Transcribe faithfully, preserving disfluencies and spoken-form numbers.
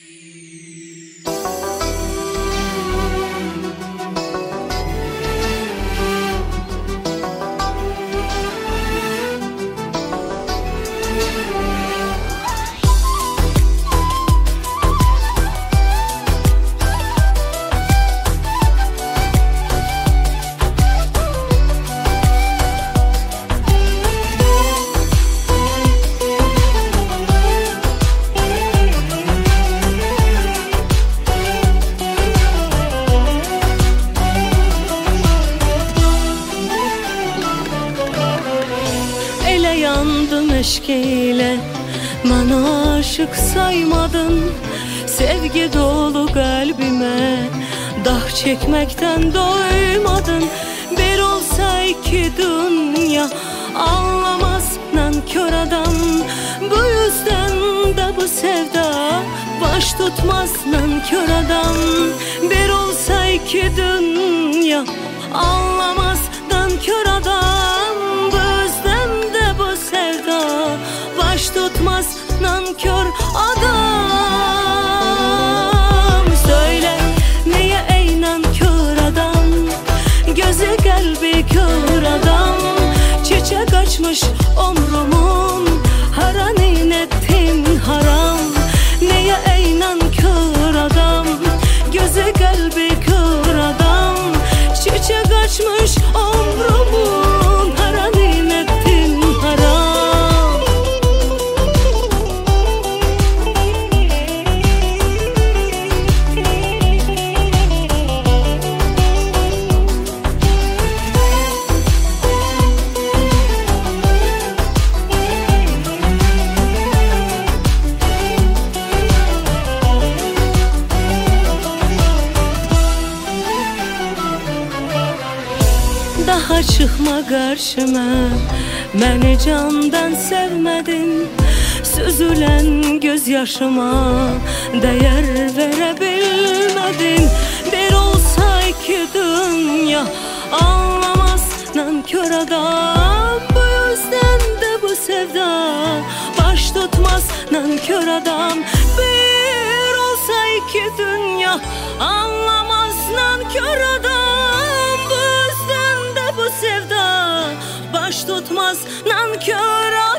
Yandım eşkiyle, bana aşık saymadın. Sevgi dolu kalbime dah çekmekten doymadın. Bir olsa iki dünya anlamaz nankör adam. Bu yüzden de bu sevda baş tutmaz nankör adam. Bir olsa iki dünya anlamaz nankör adam. Baş tutmaz nankör adam. Söyle niye ey nankör adam, gözü kalbi kör adam. Çiçek açmış omrumun, haranin ettin haram. Niye ey nankör adam, gözü kalbi kör adam. Çiçek açmış omrumun, haranin ettin haram. Daha çıkma karşıma, beni candan sevmedin. Süzülen gözyaşıma değer verebilmedin. Bir olsa iki dünya anlamaz nankör adam. Bu yüzden de bu sevda baş tutmaz nankör adam. Bir olsa iki dünya anlamaz nankör adam. Bu sevda baş tutmaz nankör adam.